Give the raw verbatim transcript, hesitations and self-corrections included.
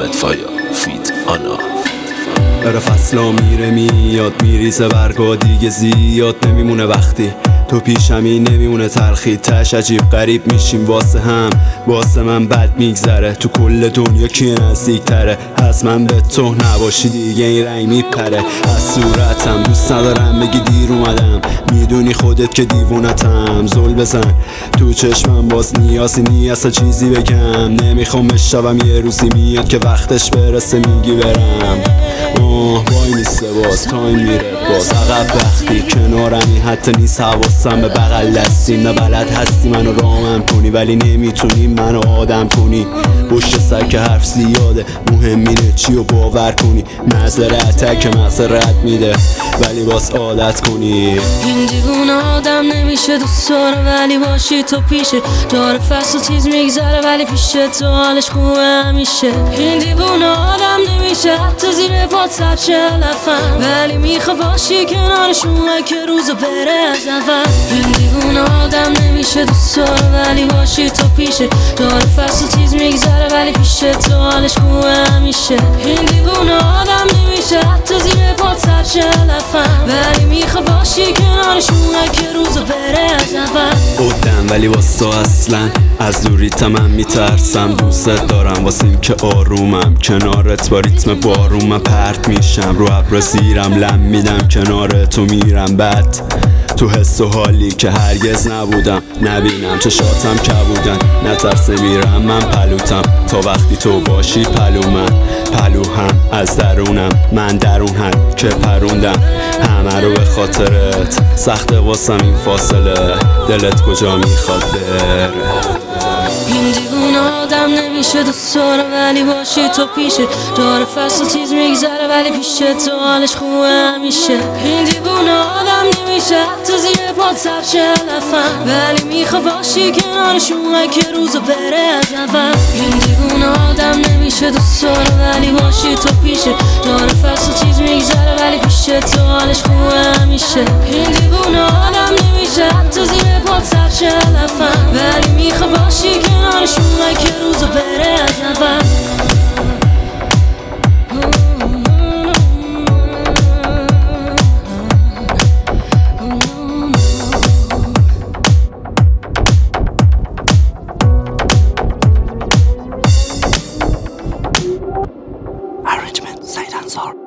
حامد فایا فیت آنا. داره فصلا میره میاد میریزه برگا دیگه زیاد نمیمونه وقتی تو پیشمی نمیمونه تلخی تش عجیب غریب میشیم واسه هم واسه من بد میگذره تو کل دنیا کی نزدیک تره از من به تو نباشی دیگه این رنگ میپره از صورتم دوست ندارم بگی دیر اومدم میدونی خودت که دیوونتم زل بزن تو چشمم باز نیازی نیست چیزی بگم نمیخوام بشوم یه روزی میاد که وقتش برسه میگی برم آه وای نیسته باز تایم میره باز عقب وقتی کنارمی حتی نیست حواسم به بغل دستیم نه بلد هستی منو رامم کنی ولی نمیتونی منو آدم کنی پشت سر که حرف زیاده مهم اینه چی رو باور کنی معذرته که معذرت میده ولی باز عادت کنی این دیوونه آدم نمیشه دوست داره ولی باشی تو پیشه داره فصل و تیز میگذره ولی پیشه تو حالش خوبه همیشه این دیوونه آدم نمیشه حتی زیر پات سر چه لفن ولی میخوا باشی کنارشون که روزو بره از اول این دیوونه آدم نمیشه دوست داره ولی باشی تو پیشه داره فصل و تیز میگذره ولی پیشه تو حالش خوبه همیشه این دیوونه آدم نمیشه حتی زیر پات سر چه لفن ولی میخوا باشی کنارشون که روزو بره از اول بودم ولی واسه اصلا از دوریت من میترسم دوست دارم واسه این که آرومم کنارت با ریتم بارون من پرت میشم رو ابر زیرم لم میدم کنار تو میرم بعد تو حس و حالی که هرگز نبودم نبینم چشاتم کبودن نترس میرم من پلوتم تا وقتی تو باشی پلو من پلو هم از درونم من درون هم که پروندم همه رو به خاطرت سخته واسم این فاصله دلت کجا میخواد بره این دیوونه آدم نمیشه دوست داره ولی باشی تو پیشه داره فصل و تیز میگذره ولی پیشه تو حالش خوبه همیشه این دیوونه آدم نمیشه حتی زیر پات سر چه لفن ولی میخوا باشی کنارشون که روزو بره از اول این دیوونه آدم نمیشه دوست داره ولی باشی تو پیشه داره فصل و تیز میگذره ولی پیشه تو حالش خوبه همیشه این دیوونه آدم نمیشه حتی زیر پات سر چه لفن ولی میخوا باشی کنارشون که روزو بره از اول Arrangement Said Ansar.